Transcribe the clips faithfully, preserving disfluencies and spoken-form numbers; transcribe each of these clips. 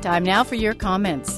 Time now for your comments.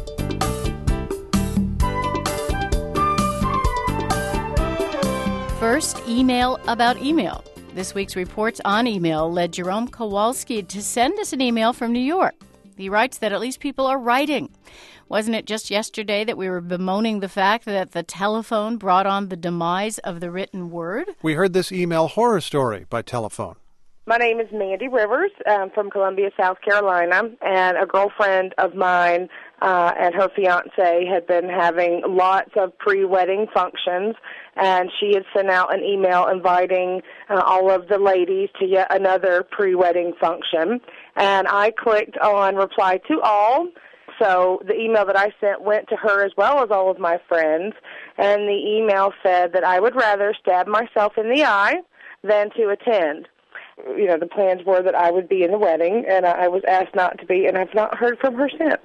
First, email about email. This week's reports on email led Jerome Kowalski to send us an email from New York. He writes that at least people are writing. Wasn't it just yesterday that we were bemoaning the fact that the telephone brought on the demise of the written word? We heard this email horror story by telephone. My name is Mandy Rivers. I'm from Columbia, South Carolina, and a girlfriend of mine uh, and her fiancé had been having lots of pre-wedding functions, and she had sent out an email inviting uh, all of the ladies to yet another pre-wedding function, and I clicked on reply to all. So the email that I sent went to her as well as all of my friends, and the email said that I would rather stab myself in the eye than to attend. You know, the plans were that I would be in the wedding, and I was asked not to be, and I've not heard from her since.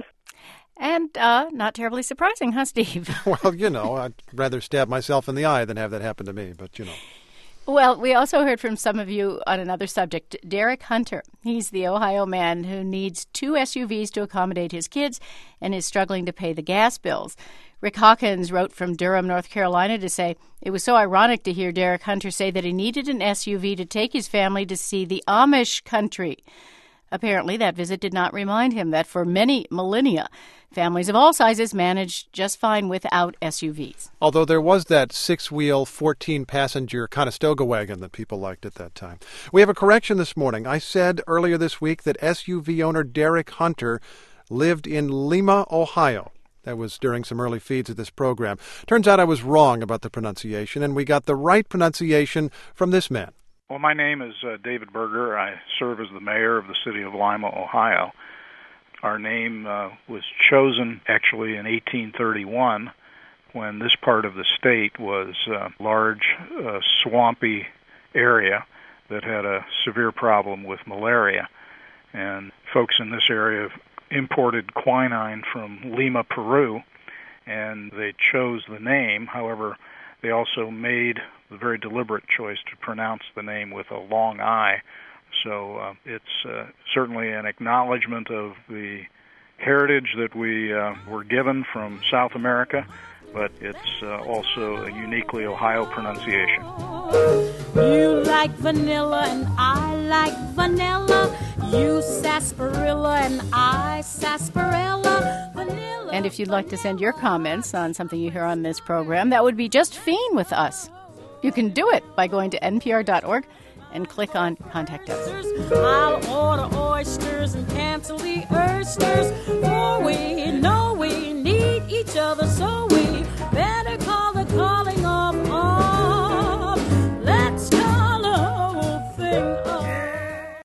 And uh, not terribly surprising, huh, Steve? Well, you know, I'd rather stab myself in the eye than have that happen to me, but, you know. Well, we also heard from some of you on another subject. Derek Hunter, he's the Ohio man who needs two S U Vs to accommodate his kids and is struggling to pay the gas bills. Rick Hawkins wrote from Durham, North Carolina to say, it was so ironic to hear Derek Hunter say that he needed an S U V to take his family to see the Amish country. Apparently, that visit did not remind him that for many millennia, families of all sizes managed just fine without S U Vs. Although there was that six-wheel, fourteen-passenger Conestoga wagon that people liked at that time. We have a correction this morning. I said earlier this week that S U V owner Derek Hunter lived in Lima, Ohio. That was during some early feeds of this program. Turns out I was wrong about the pronunciation, and we got the right pronunciation from this man. Well, my name is uh, David Berger. I serve as the mayor of the city of Lima, Ohio. Our name uh, was chosen actually in eighteen thirty-one when this part of the state was a large, uh, swampy area that had a severe problem with malaria. And folks in this area imported quinine from Lima, Peru, and they chose the name. However, they also made the very deliberate choice to pronounce the name with a long I. So uh, it's uh, certainly an acknowledgement of the heritage that we uh, were given from South America, but it's uh, also a uniquely Ohio pronunciation. You like vanilla and I like vanilla. You sarsaparilla and I sarsaparilla. Vanilla. And if you'd like to send your comments on something you hear on this program, that would be just fine with us. You can do it by going to N P R dot org and click on Contact Us. I'll order oysters and cancel the oysters, for we know we need each other so we